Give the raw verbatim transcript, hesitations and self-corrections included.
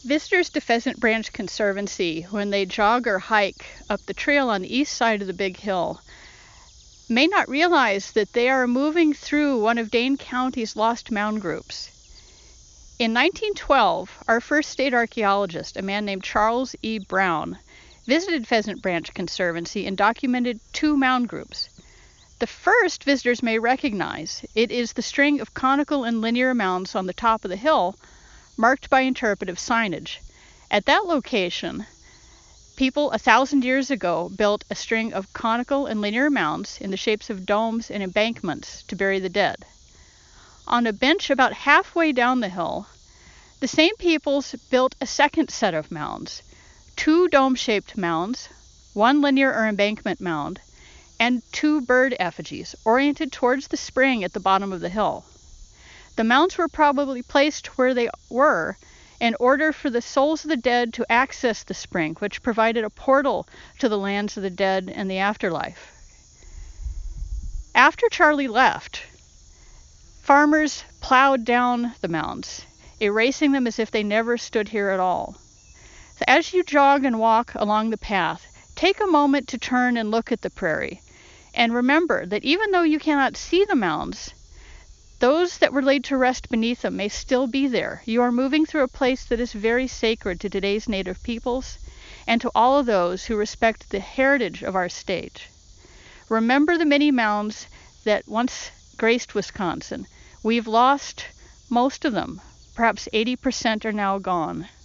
Visitors to Pheasant Branch Conservancy, when they jog or hike up the trail on the east side of the Big Hill, may not realize that they are moving through one of Dane County's lost mound groups. In nineteen twelve, our first state archaeologist, a man named Charles E. Brown, visited Pheasant Branch Conservancy and documented two mound groups. The first visitors may recognize. It is the string of conical and linear mounds on the top of the hill, marked by interpretive signage. At that location, people a thousand years ago built a string of conical and linear mounds in the shapes of domes and embankments to bury the dead. On a bench about halfway down the hill, the same peoples built a second set of mounds, two dome-shaped mounds, one linear or embankment mound, and two bird effigies oriented towards the spring at the bottom of the hill. The mounds were probably placed where they were in order for the souls of the dead to access the spring, which provided a portal to the lands of the dead and the afterlife. After Charlie left, farmers plowed down the mounds, erasing them as if they never stood here at all. So as you jog and walk along the path, take a moment to turn and look at the prairie, and remember that even though you cannot see the mounds, those that were laid to rest beneath them may still be there. You are moving through a place that is very sacred to today's Native peoples and to all of those who respect the heritage of our state. Remember the many mounds that once graced Wisconsin. We've lost most of them. Perhaps eighty percent are now gone.